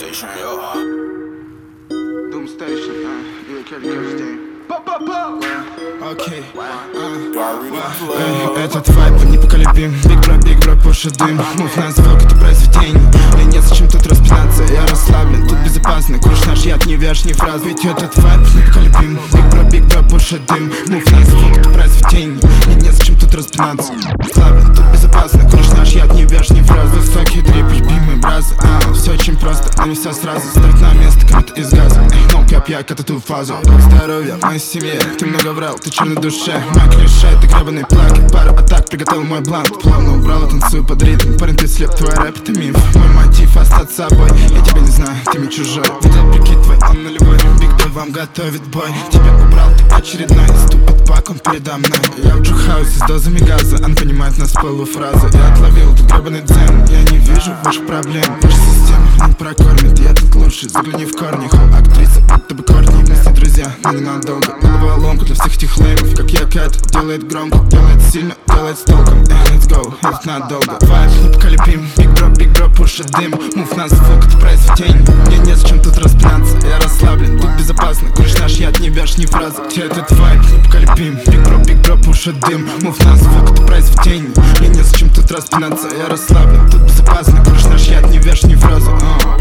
Station, yo. Doom Station, you carry stain. Окей, Flow. этот вайб непоколебим. Биг бро, пуши дым. Мув на звук, это произведение. Мне незачем тут распинаться, я расслаблен. Тут безопасно, куришь наш яд, не вяжь ни фраз. Ведь этот вайб непоколебим. Биг бро, пуши дым. Мув на звук, это произведение. Мне незачем тут распинаться. Расслаблен, тут безопасно, куришь наш яд, не вяжь ни фраз. Высокий дрип, любимый бразы. Все очень просто, но не все сразу. Ставь на место, кому-то из газа. Но я к эту фазу. Здоровья в моей семье. Ты много врал, ты черной душе. Мой клише, ты гребаный плаки. Пару атак, приготовил мой бланк. Плавно убрал, танцую под ритм. Парень, ты слеп, твой рэп, это миф. Мой мотив остаться собой. Я тебя не знаю, ты мне чужой. Видел прикид твой, он нулевой. Биг Бро вам готовит бой. Тебя убрал, ты очередной. Ступит пак, он передо мной. Я в джухаусе с дозами газа. Он понимает нас полуфразы. Я отловил тут гребаный дзен. Я не вижу ваших проблем. Ваша система не прокормит. Я тут лучший, загляни в корни. Актриса, будто бы Кортни. Вместе друзья, но ненадолго. Головоломка для всех этих леймов. Как я Кэт, делает громко, делает сильно, делает с толком. Let's go, это надолго. Вайб непоколебим. Биг Бро, пушит дым. Мув на звук, это произведение. Мне незачем тут распинаться, я расслаблен. Тут безопасно, куришь наш яд, не вяжь ни фразы. Тебе этот вайб непоколебим. Биг Бро, пушит дым. Мув на звук, это произведение. Мне незачем тут распинаться, я расслаблен. Тут безопасно, куришь наш яд, не вяжь ни фразы.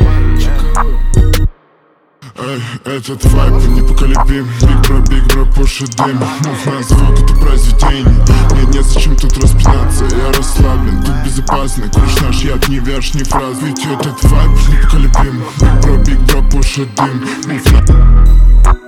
Этот вайб непоколебим. Биг Бро, пушит дым. Мув на звук, это произведение. Мне незачем тут распинаться, я расслаблен. Тут безопасно, куришь наш яд, не вяжь ни фраз. Ведь этот вайб непоколебим. Биг Бро, пушит дым. Мув на...